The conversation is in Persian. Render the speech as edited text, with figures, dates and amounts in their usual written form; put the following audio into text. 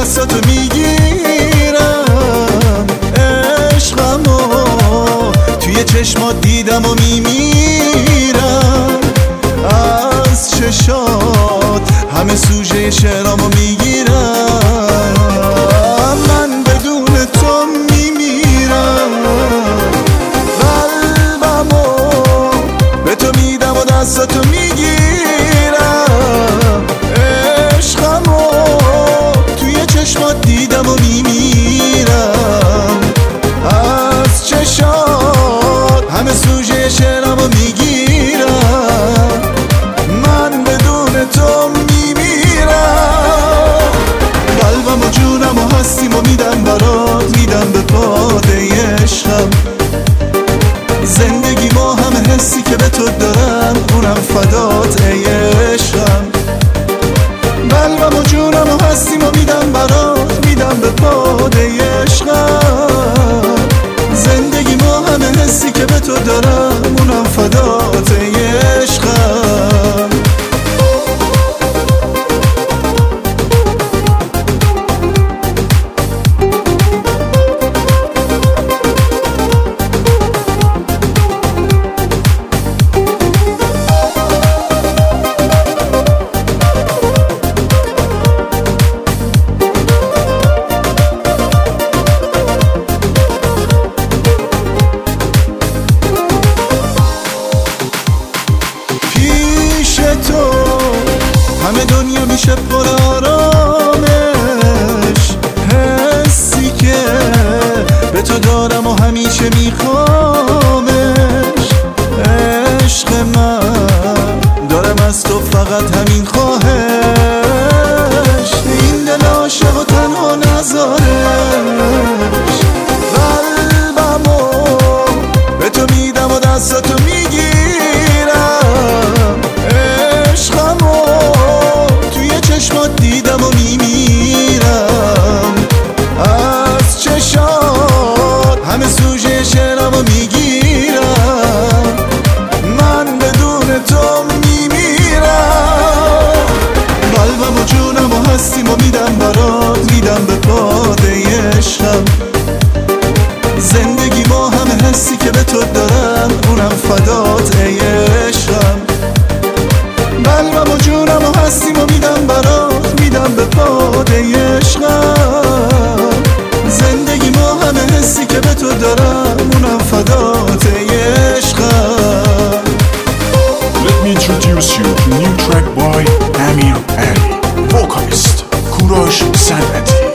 دستاتو میگیرم، عشقمو توی چشمات دیدم و میمیرم. از چشات همه سوژه شعرامو میگیرم. من بدون تو میمیرم، قلبمو به تو میدم و دستاتو میگیرم. عشقمو توی چشمات دیدم و میمیرم. از چشات همه سوژه شعرامو میگیرم. من بدون تو میمیرم. قلبم و جونم و هستیم و میدم برات، میدم به باده عشقم. زندگی ما همه حسی که به تو دارم، اونم فدات ای عشقم. قلبم و جونم و هستیم و میدم برات، میدم به باده عشقم. زندگی ما همه حسی که به تو دارم، اونم فدات ای عشقم. تو همه دنیا میشه پر آرامش. حسی که به تو دارم و همیشه میخوامش. عشق من دارم از تو فقط همین خواهش. این دل عاشق و تنها نذارش. قلبمو به تو میدم و دستاتو میگیرم. چشمات دیدم و میمیرم. از چشات همه سوژه شعرامو میگیرم. من بدون تو میمیرم. قلبم و جونم و هستیم و میدم برات، میدم به باده عشقم. زندگی ما همه حسی که به تو دارم، اونم فدات ای عشقم. قلبم و جونم و هستیم و میدم برات، میدم به باده عشقم. زندگی ما همه حسی که به تو دارم، اونم فدات ای عشقم. Let me introduce you to new track by Amir Ali, vocalist Kurosh Sanati.